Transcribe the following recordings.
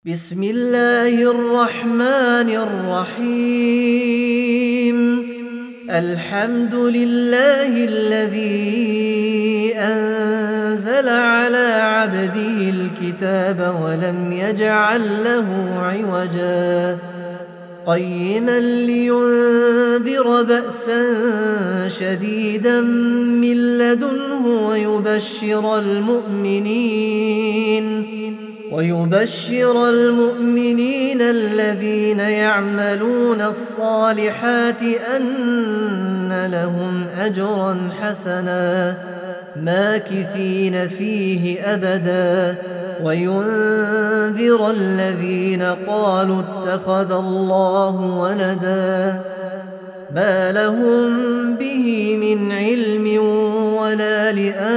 بسم الله الرحمن الرحيم. الحمد لله الذي أنزل على عبده الكتاب ولم يجعل له عوجا قيما لينذر بأسا شديدا من لدنه ويبشر المؤمنين الذين يعملون الصالحات أن لهم أجرا حسنا ماكثين فيه أبدا وينذر الذين قالوا اتخذ الله ولدا ما لهم به من علم ولا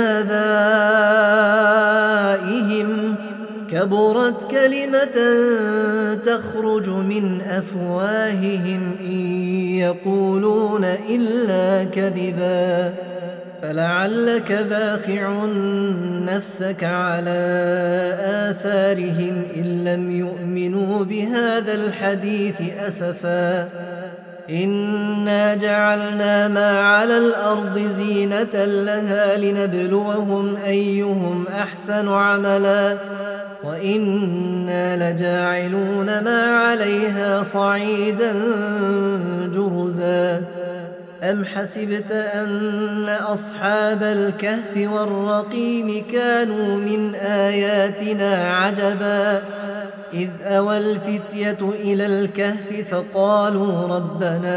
لآبائهم كبرت كلمة تخرج من أفواههم إن يقولون إلا كذبا فلعلك باخع نفسك على آثارهم إن لم يؤمنوا بهذا الحديث أسفا إنا جعلنا ما على الأرض زينة لها لنبلوهم أيهم أحسن عملا وإنا لجاعلون ما عليها صعيدا جرزا أم حسبت أن أصحاب الكهف والرقيم كانوا من آياتنا عجبا إذ أوى الفتية إلى الكهف فقالوا ربنا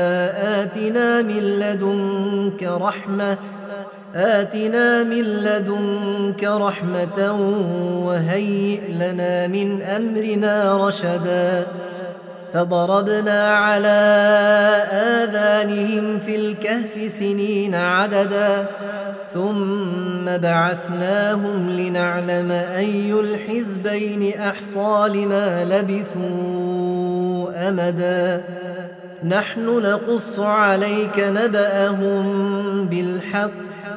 آتنا من لدنك رحمة وهيئ لنا من أمرنا رشدا فضربنا على آذانهم في الكهف سنين عددا ثم بعثناهم لنعلم أي الحزبين أحصى لما لبثوا أمدا نحن نقص عليك نبأهم بالحق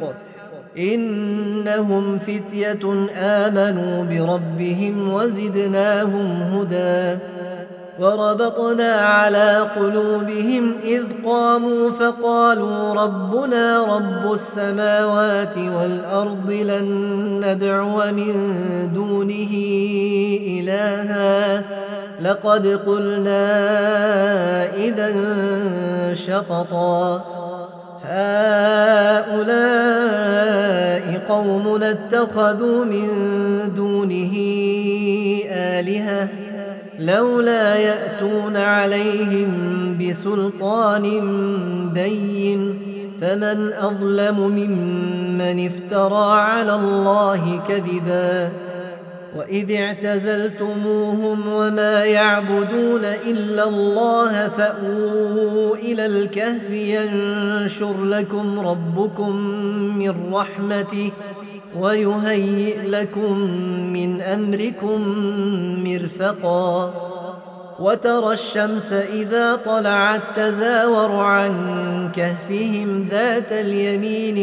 إنهم فتية آمنوا بربهم وزدناهم هدى وربطنا على قلوبهم إذ قاموا فقالوا ربنا رب السماوات والأرض لن ندعو من دونه إلها لقد قلنا إذا شططا هؤلاء قومنا اتخذوا من دونه آلهة لولا يأتون عليهم بسلطان بين فمن أظلم ممن افترى على الله كذبا وإذ اعتزلتموهم وما يعبدون إلا الله فأووا إلى الكهف ينشر لكم ربكم من رحمته ويهيئ لكم من أمركم مرفقا وترى الشمس إذا طلعت تزاور عن كهفهم ذات اليمين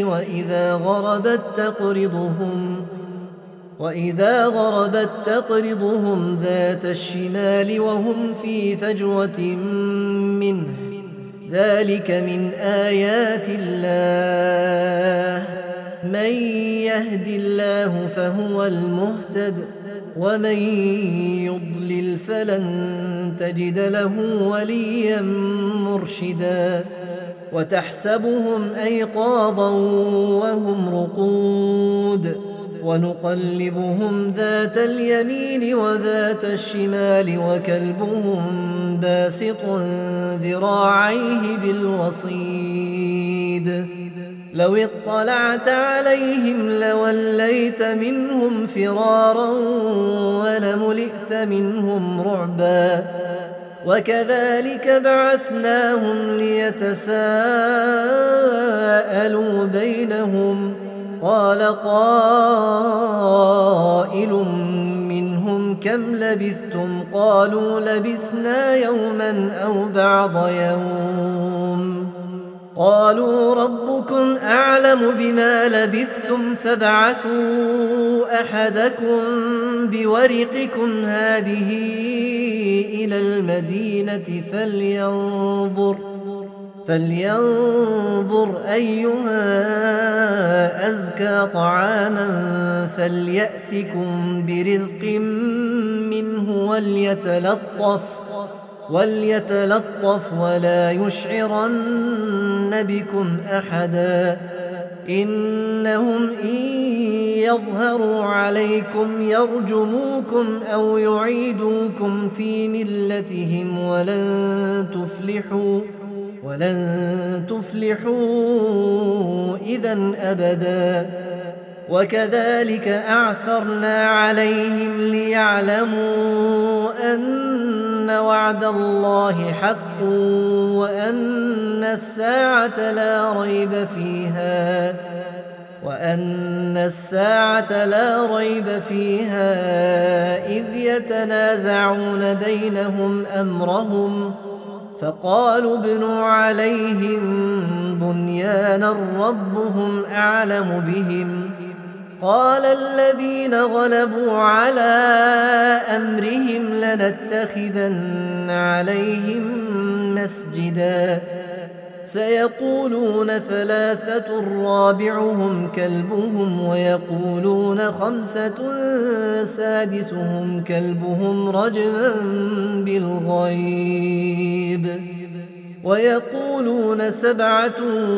وإذا غربت تقرضهم ذات الشمال وهم في فجوة منه ذلك من آيات الله من يهد الله فهو المهتد ومن يضلل فلن تجد له وليا مرشدا وتحسبهم أيقاظا وهم رقود ونقلبهم ذات اليمين وذات الشمال وكلبهم باسط ذراعيه بالوصيد لو اطلعت عليهم لوليت منهم فرارا ولملئت منهم رعبا وكذلك بعثناهم ليتساءلوا بينهم قال قائل منهم كم لبثتم قالوا لبثنا يوما أو بعض يوم قالوا ربكم أعلم بما لبثتم فابعثوا أحدكم بورقكم هذه إلى المدينة فلينظر أيها أزكى طعاما فليأتكم برزق منه وليتلطف ولا يشعرن بكم أحدا إنهم إن يظهروا عليكم يرجموكم أو يعيدوكم في ملتهم ولن تفلحوا إذن أبدا وكذلك أعثرنا عليهم ليعلموا أن وعد الله حق وأن الساعة لا ريب فيها إذ يتنازعون بينهم أمرهم فقالوا ابنوا عليهم بنيانا ربهم أعلم بهم قال الذين غلبوا على أمرهم لنتخذن عليهم مسجدا سيقولون 3 رابعهم كلبهم ويقولون 5 سادسهم كلبهم رجما بالغيب ويقولون 7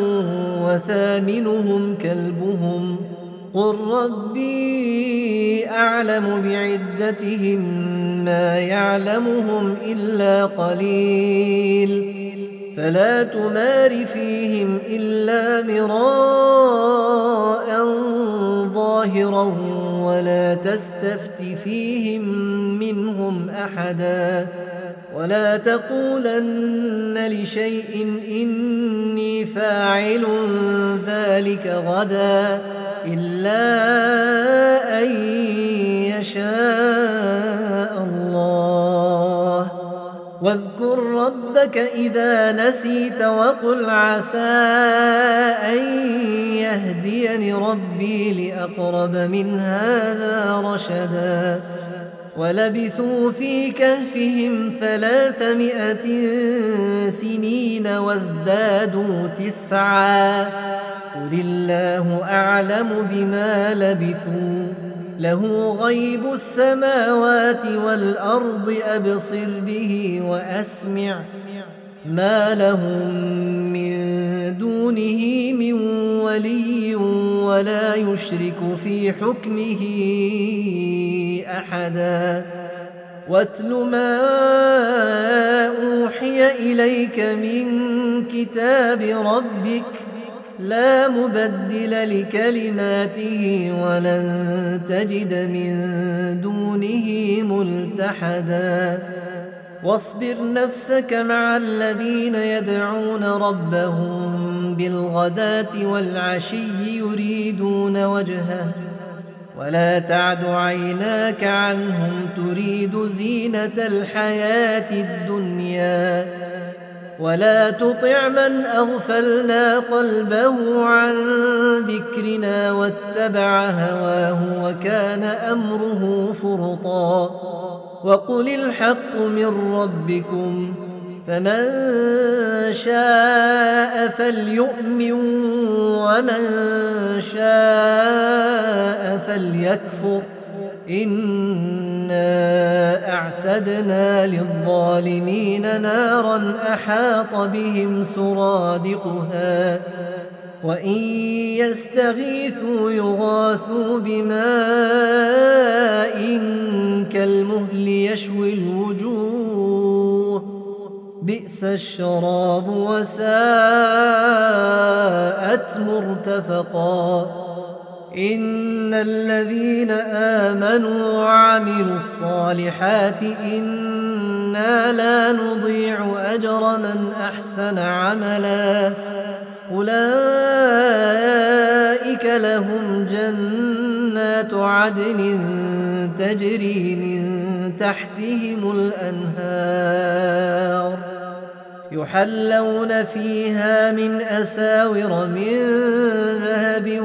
وثامنهم كلبهم قل ربي أعلم بعدتهم ما يعلمهم إلا قليل فلا تمار فيهم إلا مراء ظاهرا ولا تستفت فيهم منهم أحدا ولا تقولن لشيء إني فاعل ذلك غدا إلا أن يشاء الله واذكر ربك إذا نسيت وقل عسى أن يهديني ربي لأقرب من هذا رشدا ولبثوا في كهفهم 300 سنين وازدادوا 9 قل الله أعلم بما لبثوا له غيب السماوات والأرض أبصر به وأسمع ما لهم من دونه من ولي ولا يشرك في حكمه أحدا واتل ما أوحي إليك من كتاب ربك لا مبدل لكلماته ولن تجد من دونه ملتحدا واصبر نفسك مع الذين يدعون ربهم بالغداة والعشي يريدون وجهه ولا تعد عيناك عنهم تريد زينة الحياة الدنيا ولا تطع من أغفلنا قلبه عن ذكرنا واتبع هواه وكان أمره فرطا وقل الحق من ربكم فمن شاء فليؤمن ومن شاء فليكفر إنا أعتدنا للظالمين نارا أحاط بهم سرادقها وإن يستغيثوا يغاثوا بماء كالمهل يشوي الوجوه بئس الشراب وساءت مرتفقا إن الذين آمنوا وعملوا الصالحات إنا لا نضيع أجر من أحسن عملا أولئك لهم جنات عدن تجري من تحتهم الأنهار يحلون فيها من أساور من ذهب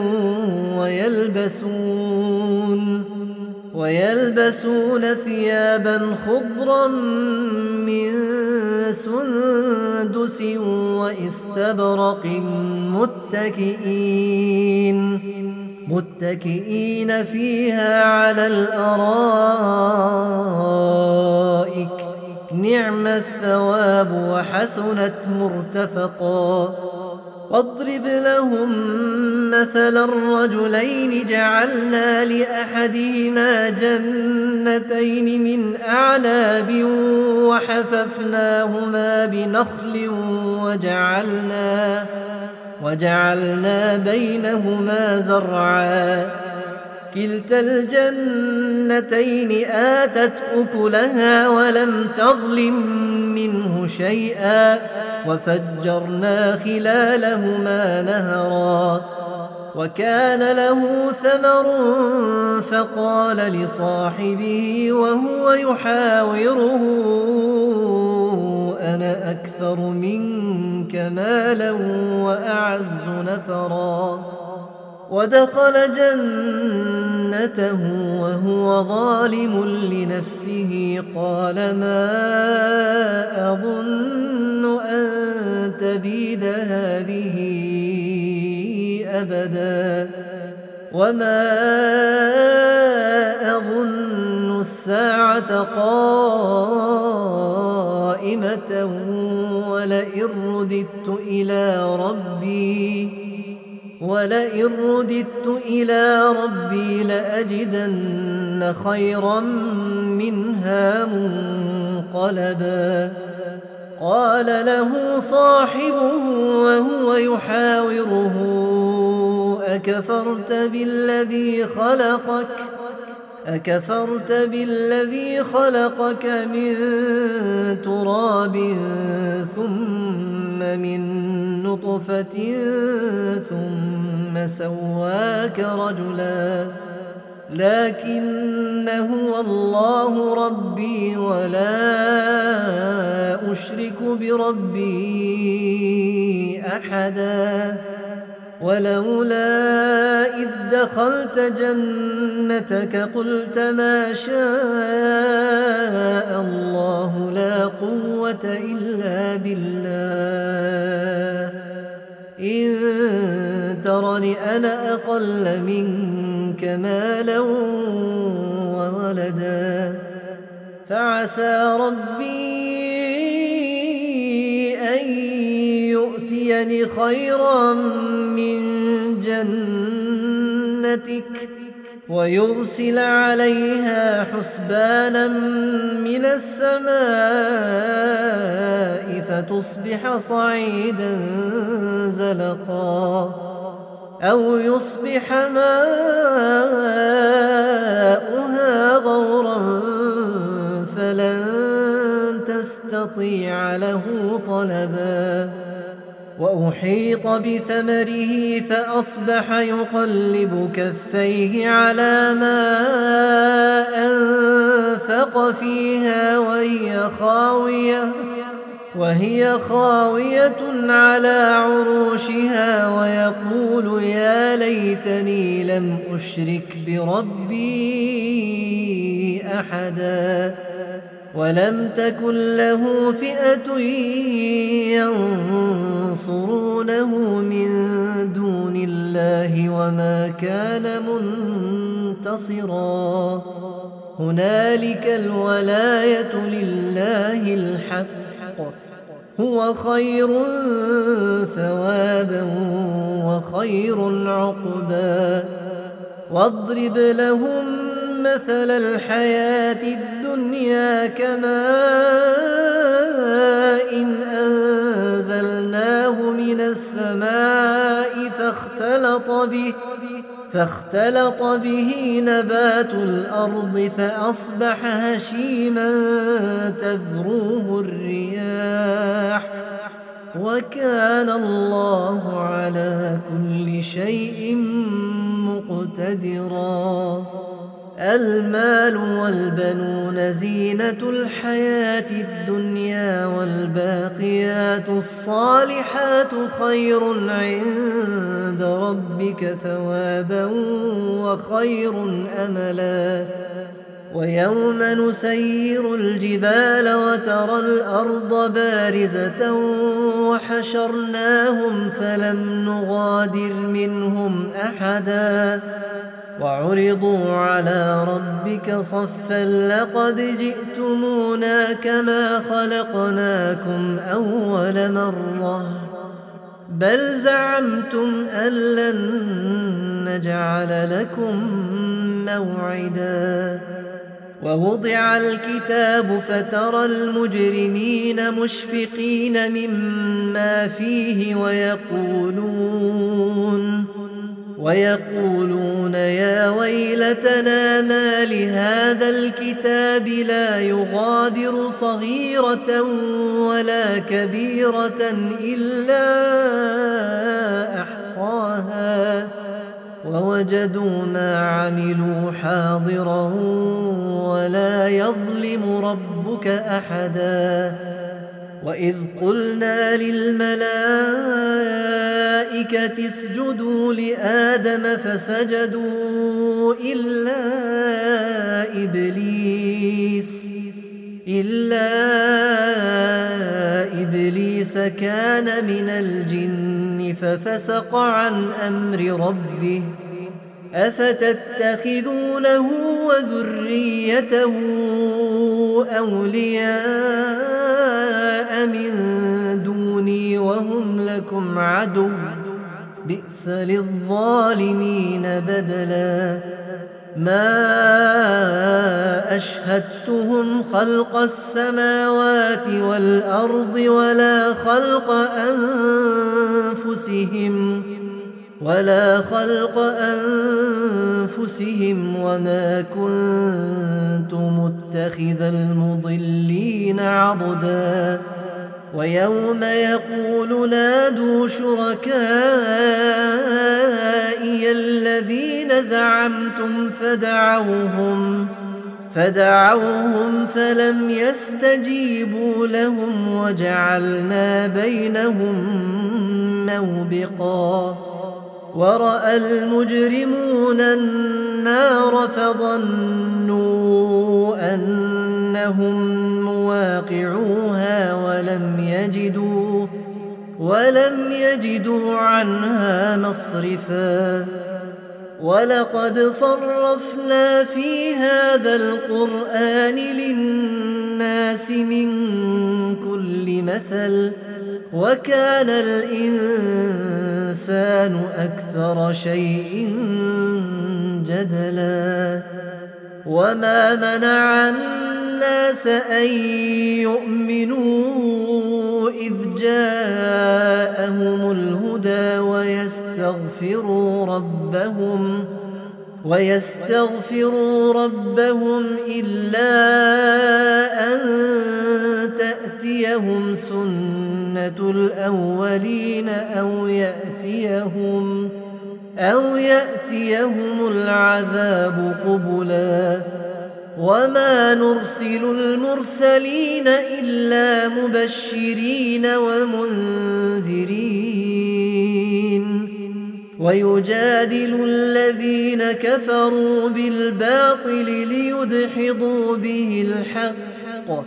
ويلبسون ثيابا خضرا من سندس واستبرق متكئين فيها على الأرائك نعم الثواب وحسنت مرتفقا. واضرب لهم مثلا الرجلين جعلنا لأحدهما جنتين من أعناب وحففناهما بنخل وجعلنا بينهما زرعا كلتا الجنتين آتت أكلها ولم تظلم منه شيئا وفجرنا خلالهما نهرا. وكان له ثمر فقال لصاحبه وهو يحاوره أنا أكثر منك مالا وأعز نفرا. ودخل جنته وهو ظالم لنفسه قال ما أظن أن تبيد هذه أبدا وما أظن الساعة قائمة ولئن رددت إلى ربي لأجدن خيرا منها منقلبا. قال له صاحبه وهو يحاوره أكفرت بالذي خلقك من تراب ثم من نطفة ثم سواك رجلا لكن هو الله ربي ولا أشرك بربي أحدا. ولولا إذ دخلت جنتك قلت ما شاء الله لا قوة إلا بالله إن ترني أنا أقل منك مالا وولدا فعسى ربي أن يؤتيني خيرا من جنتك ويرسل عليها حسبانا من السماء فتصبح صعيدا زلقا أو يصبح ماؤها غورا فلن تستطيع له طلبا. وأحيط بثمره فأصبح يقلب كفيه على ما أنفق فيها وهي خاوية على عروشها ويقول يا ليتني لم أشرك بربي أحدا. ولم تكن له فئة ينصرونه من دون الله وما كان منتصرا. هنالك الولاية لله الحق هو خير ثوابا وخير عقبا. واضرب لهم مثل الحياة الدنيا كماء إن أنزلناه من السماء فاختلط به نبات الأرض فأصبح هشيما تذروه الرياح وكان الله على كل شيء مقتدرا. المال والبنون زينة الحياة الدنيا والباقيات الصالحات خير عند ربك ثوابا وخير أملا ويوم نسير الجبال وترى الأرض بارزة وحشرناهم فلم نغادر منهم أحدا وعرضوا على ربك صفا لقد جئتمونا كما خلقناكم أول مرة بل زعمتم أن لن نجعل لكم موعدا ووضع الكتاب فترى المجرمين مشفقين مما فيه ويقولون يا ويلتنا ما لهذا الكتاب لا يغادر صغيرة ولا كبيرة إلا أحصاها ووجدوا ما عملوا حاضرا ولا يظلم ربك أحدا وإذ قلنا للملائكة اسجدوا لآدم فسجدوا إلا إبليس كان من الجن ففسق عن أمر ربه أفتتخذونه وذريته أولياء من دوني وهم لكم عدو بئس للظالمين بدلا ما أشهدتهم خلق السماوات والأرض ولا خلق أنفسهم وما كنت متخذ المضلين عضدا ويوم يقول نادوا شركائي الذين زعمتم فدعوهم فلم يستجيبوا لهم وجعلنا بينهم موبقا ورأى المجرمون النار فظنوا أنهم مواقعوها ولم يجدوا عنها مصرفا ولقد صرفنا في هذا القرآن للناس من كل مثل وكان الإنسان أكثر شيء جدلا وما منع الناس أن يؤمنوا إذ جاءهم الهدى ويستغفروا ربهم إلا أن تأتيهم سنة الأولين أو يأتيهم العذاب قبلا وما نرسل المرسلين إلا مبشرين ومنذرين ويجادل الذين كفروا بالباطل ليدحضوا به الحق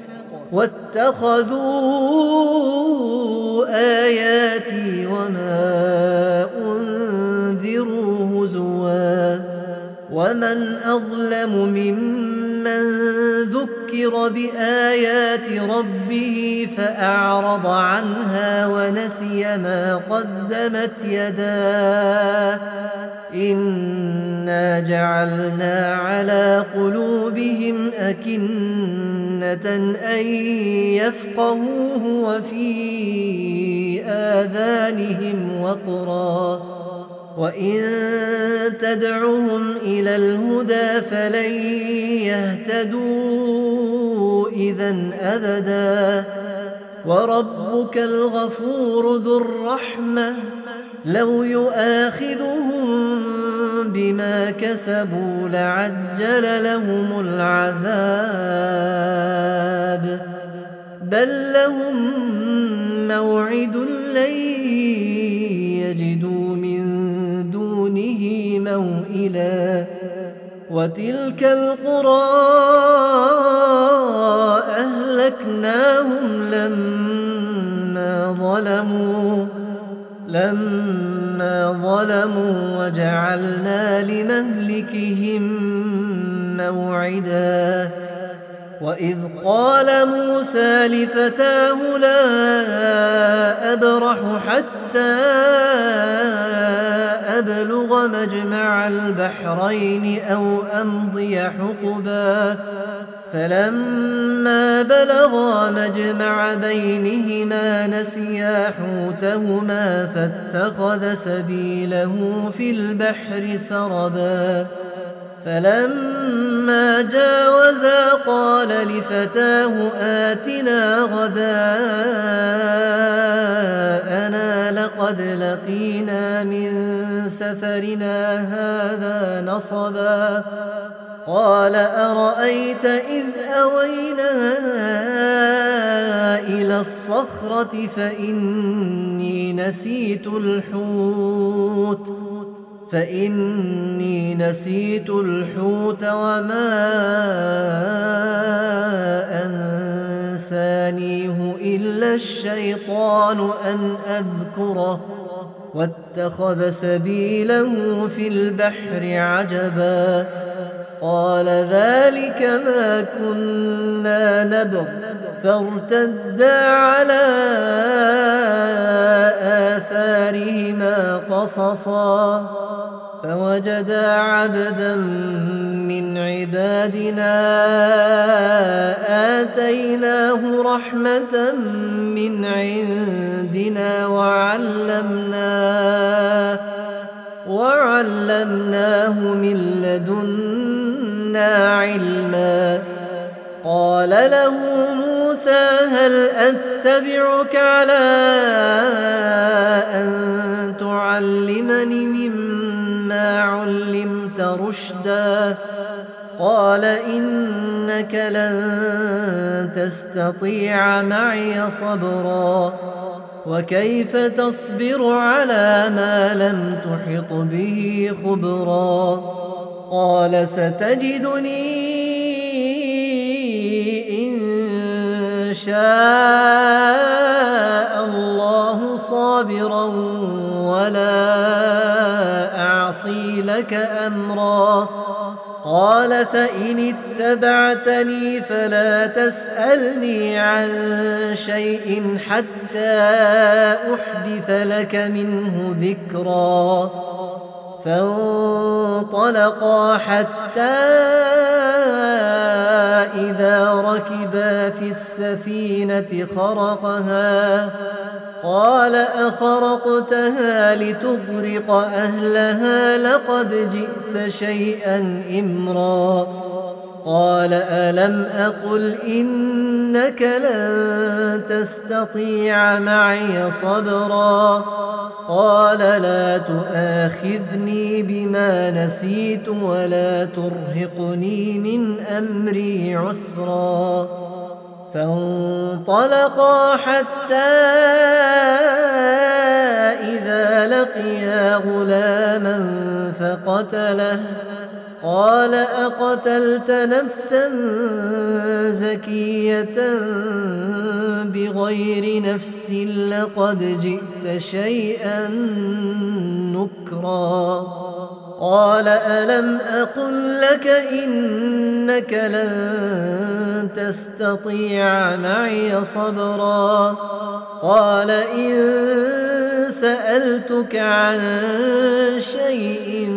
واتخذوا آياتي وما أنذروا هزوا ومن أظلم ممن ذكر بآيات ربه فأعرض عنها ونسي ما قدمت يداه إنا جعلنا على قلوبهم أكنة أن يفقهوه وفي آذانهم وقرا وإن تدعهم إلى الهدى فلن يهتدوا إذن أبدا وربك الغفور ذو الرحمة لو يؤاخذهم بما كسبوا لعجل لهم العذاب بل لهم موعد لن يجدوا من دونه موئلا وتلك القرى أهلكناهم لما ظلموا وجعلنا لمهلكهم موعدا وإذ قال موسى لفتاه لا أبرح حتى أبلغ مجمع البحرين أو أمضي حقبا فلما بلغا مجمع بينهما نسيا حوتهما فاتخذ سبيله في البحر سربا فلما جاوزا قال لفتاه آتنا غداءنا لقد لقينا من سفرنا هذا نصبا قال أرأيت إذ أوينا إلى الصخرة فإني نسيت الحوت وما أنسانيه إلا الشيطان أن أذكره واتخذ سبيله في البحر عجبا قال ذلك ما كنا نبغ فارتدا على آثارهما قصصا فوجدا عبدا من عبادنا آتيناه رحمة من عندنا وعلمناه من لدنا علما قال له موسى هل أتبعك على أن تعلمني مما علمت رشدا قال إنك لن تستطيع معي صبرا وكيف تصبر على ما لم تحط به خبرا قال ستجدني إن شاء الله صابرا ولا أعصي لك أمرا قال فإن اتبعتني فلا تسألني عن شيء حتى أحدث لك منه ذكرا فانطلقا حتى إذا ركبا في السفينة خرقها قال أخرقتها لتغرق أهلها لقد جئت شيئا إمرا قال ألم أقل إنك لن تستطيع معي صبرا قال لا تؤاخذني بما نسيت ولا ترهقني من أمري عسرا فانطلقا حتى إذا لقيا غلاما فقتله قال أقتلت نفسا زكية بغير نفس لقد جئت شيئا نكرا قال ألم أقل لك إنك لن تستطيع معي صبرا قال إن سألتك عن شيء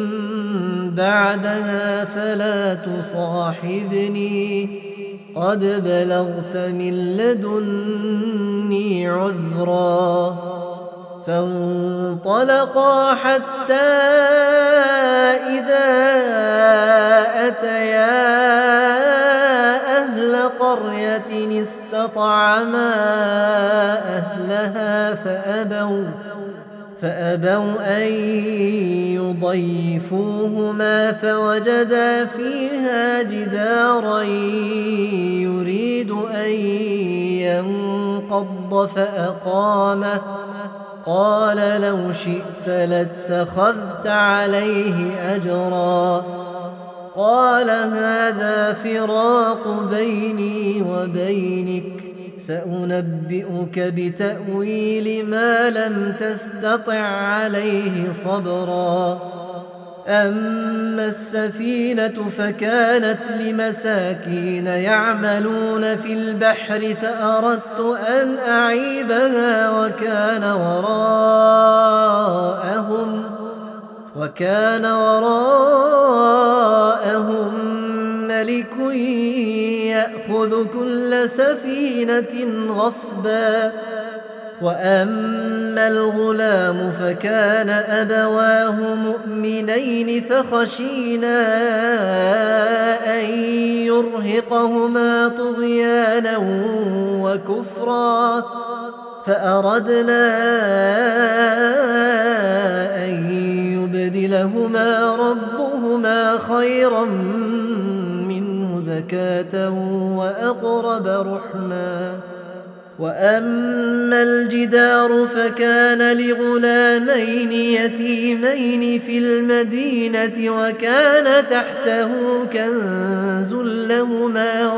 بعدها فلا تصاحبني قد بلغت من لدني عذرا فانطلقا حتى إذا أتيا أهل قرية استطعما أهلها فأبوا أن يضيفوهما فوجدا فيها جدارا يريد أن ينقض فأقامه قال لو شئت لاتخذت عليه أجرا قال هذا فراق بيني وبينك سأنبئك بتأويل ما لم تستطع عليه صبرا أما السفينة فكانت لمساكين يعملون في البحر فأردت أن أعيبها وكان وراءهم ملك يأخذ كل سفينة غصبا وأما الغلام فكان أبواه مؤمنين فخشينا أن يرهقهما طغيانا وكفرا فأردنا أن يبدلهما ربهما خيرا منه زكاة وأقرب رحما وأما الجدار فكان لغلامين يتيمين في المدينة وكان تحته كنز لهما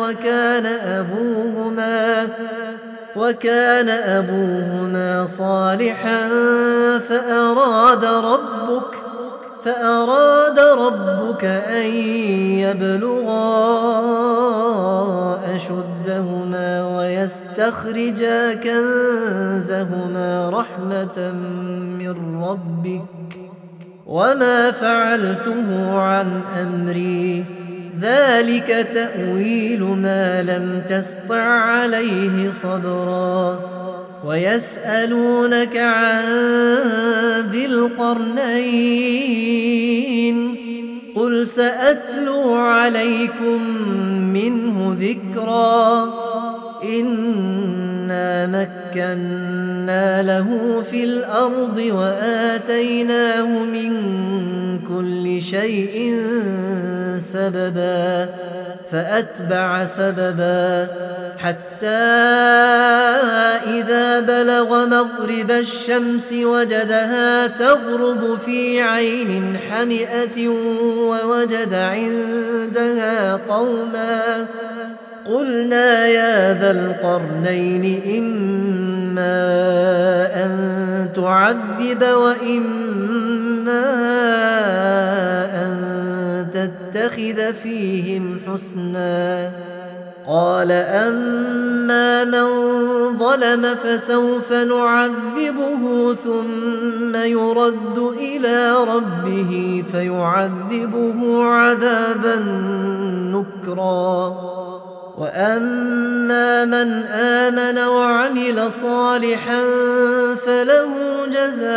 وكان أبوهما صالحا فأراد ربك أن يبلغا أشدهما ويستخرجا كنزهما رحمة من ربك وما فعلته عن أمري ذلك تأويل ما لم تسطع عليه صبرا ويسألونك عن ذي القرنين قل سأتلو عليكم منه ذكرا إنا مكنا له في الأرض وآتيناه من كل شيء سببا فأتبع سببا حتى إذا بلغ مغرب الشمس وجدها تغرب في عين حمئة ووجد عندها قوما قلنا يا ذا القرنين إما أن تعذب وإما أن تتخذ فيهم حسنا قال أما من ظلم فسوف نعذبه ثم يرد إلى ربه فيعذبه عذابا نكرا وأما من آمن وعمل صالحا فله جزاء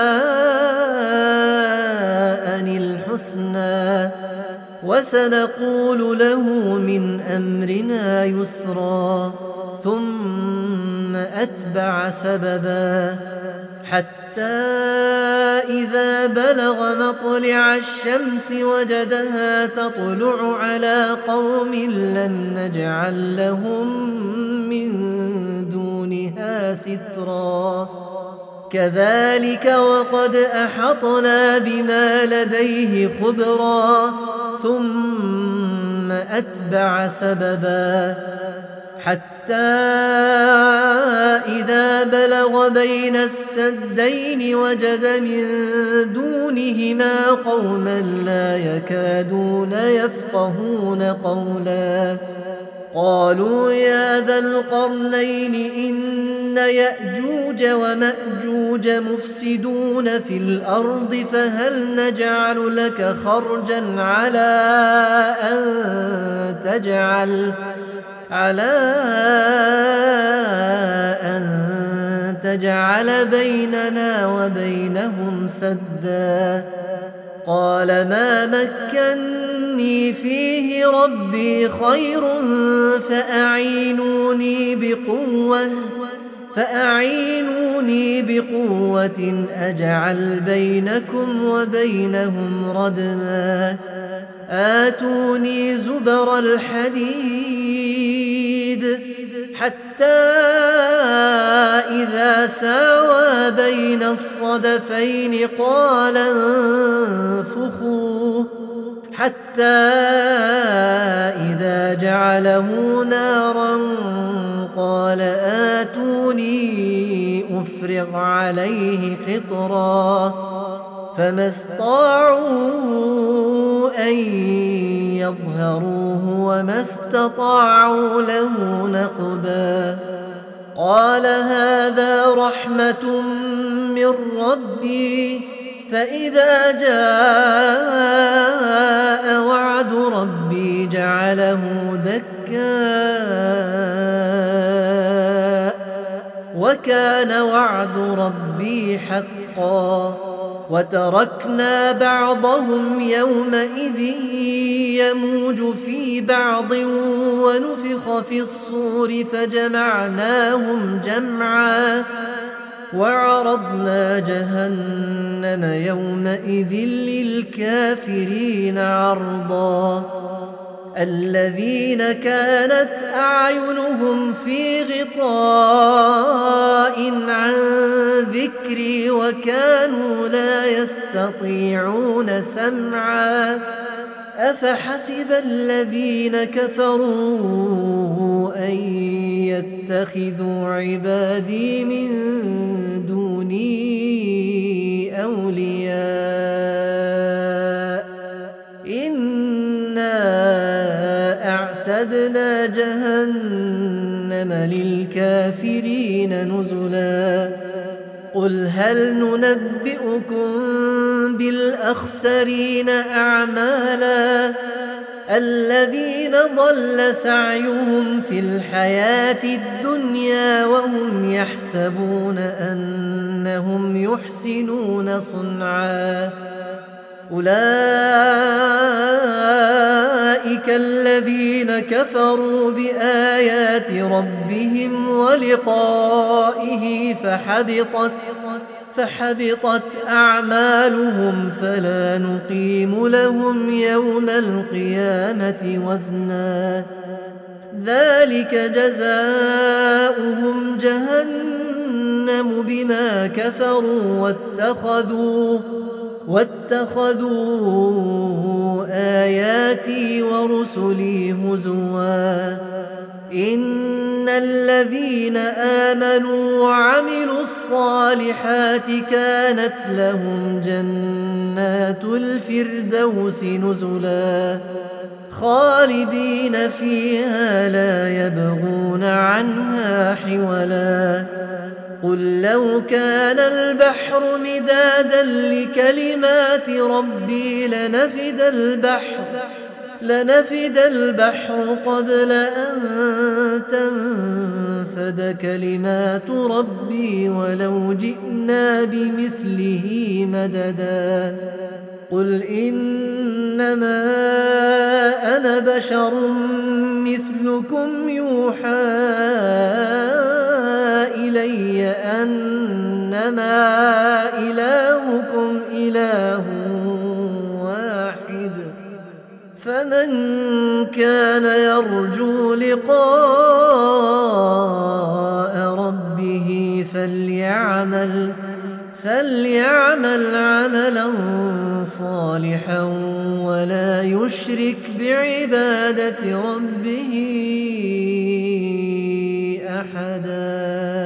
الحسنى وسنقول له من أمرنا يسرا ثم أتبع سببا حتى إذا بلغ مطلع الشمس وجدها تطلع على قوم لم نجعل لهم من دونها سترا كذلك وقد أحطنا بما لديه خبرا ثم أتبع سببا حتى إذا بلغ بين السدين وجد من دونهما قوما لا يكادون يفقهون قولا قالوا يا ذا القرنين إن يأجوج ومأجوج مفسدون في الأرض فهل نجعل لك خرجا على أن تجعل بيننا وبينهم سدا قال ما مكني فيه ربي خير فأعينوني بقوة فأعينوني بقوة أجعل بينكم وبينهم ردما آتوني زبر الحديد حتى إذا ساوى بين الصدفين قال انفخوا حتى إذا جعله نارا قال آتوني أفرغ عليه قطرا فما استطاعوا أن يظهروه وما استطاعوا له نقبا قال هذا رحمة من ربي فإذا جاء وعد ربي جعله دكا وكان وعد ربي حقا وتركنا بعضهم يومئذ يموج في بعض ونفخ في الصور فجمعناهم جمعا وعرضنا جهنم يومئذ للكافرين عرضا الذين كانت أعينهم في غطاء عن ذكري وكانوا لا يستطيعون سمعا أفحسب الذين كفروا أن يتخذوا عبادي من دوني أولياء إنا أعتدنا جهنم للكافرين نزلا قل هل ننبئكم بالأخسرين أعمالا الذين ضل سعيهم في الحياة الدنيا وهم يحسبون أنهم يحسنون صنعا أولئك الذين كفروا بآيات ربهم ولقائه فحبطت أعمالهم فلا نقيم لهم يوم القيامة وزنا ذلك جزاؤهم جهنم بما كفروا واتخذوا آياتي ورسلي هزوا إن الذين آمنوا وعملوا الصالحات كانت لهم جنات الفردوس نزلا خالدين فيها لا يبغون عنها حولا قل لو كان البحر مدادا لكلمات ربي لنفد البحر قبل أن تنفد كلمات ربي ولو جئنا بمثله مددا قل إنما أنا بشر مثلكم يوحى إلي أنما إلهكم إله واحد فمن كان يرجو لقاء ربه فليعمل عملا صالحا ولا يشرك بعبادة ربه أحدا.